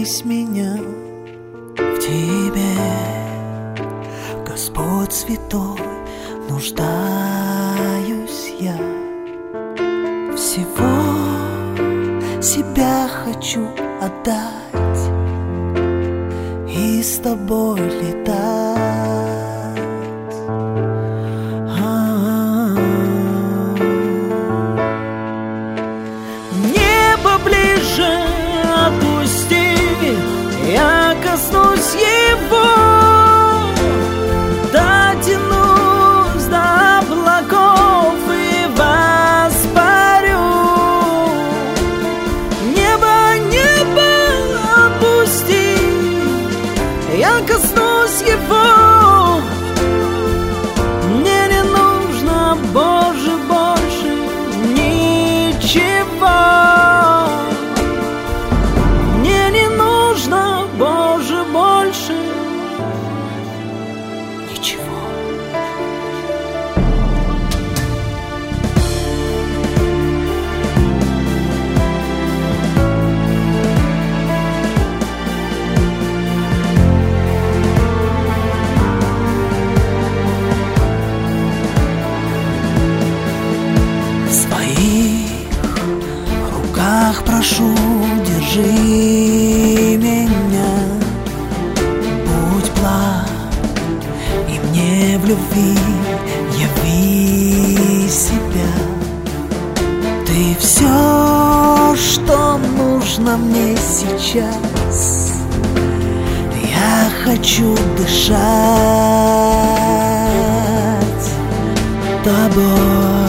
коснись меня. В тебе, Господь святой, нуждаюсь я. Всего себя хочу отдать и с тобой летать. Небо ближе отпусти, я коснусь его. Дотянусь до облаков и воспарю. Небо, небо отпусти, я коснусь его. Мне не нужно, Боже, больше ничего. Мне не нужно, Боже, больше ничего. В своих руках прошу, держи меня. Будь благ и мне в любви яви себя. Ты все, что нужно мне сейчас. Я хочу дышать тобой.